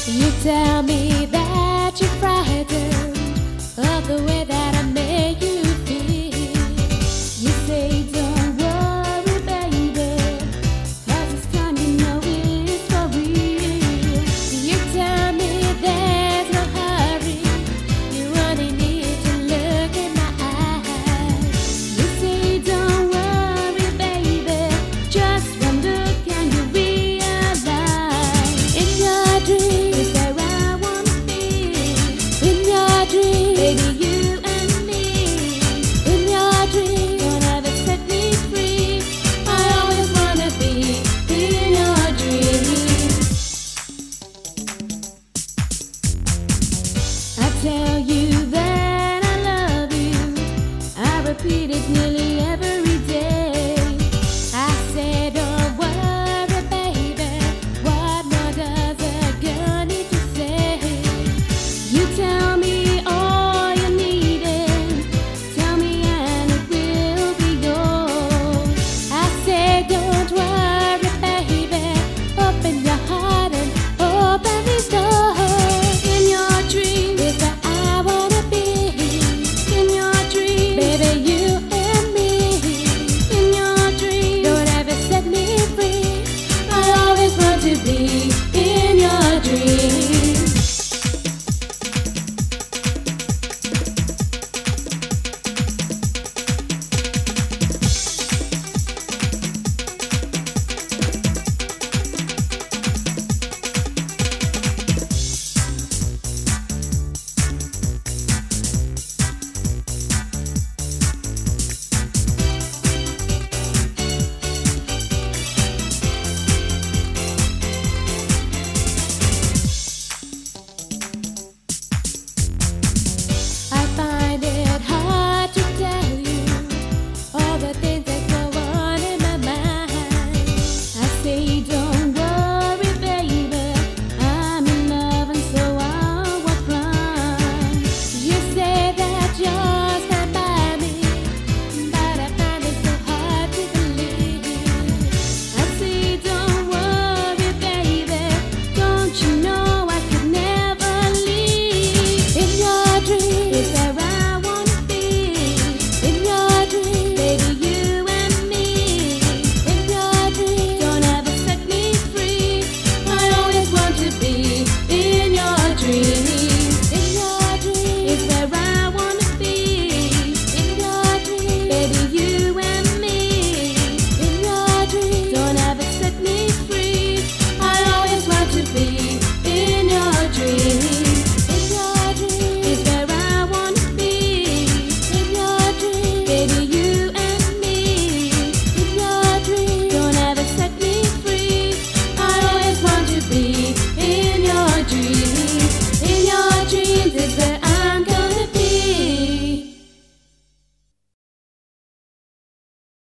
You tell me that you're frightened of the way that I make you feel. You say don't worry, baby, 'cause this time you know it's for real. You tell me there's no hurry, you only need to look in my eyes. You say don't worry, baby, just one look and you realize. In your dreams is where I wanna be. In your dreams, baby, you and me. In your dreams, gonna ever set me free. I always wanna be in your dreams. I tell you that I love you, I repeat it nearly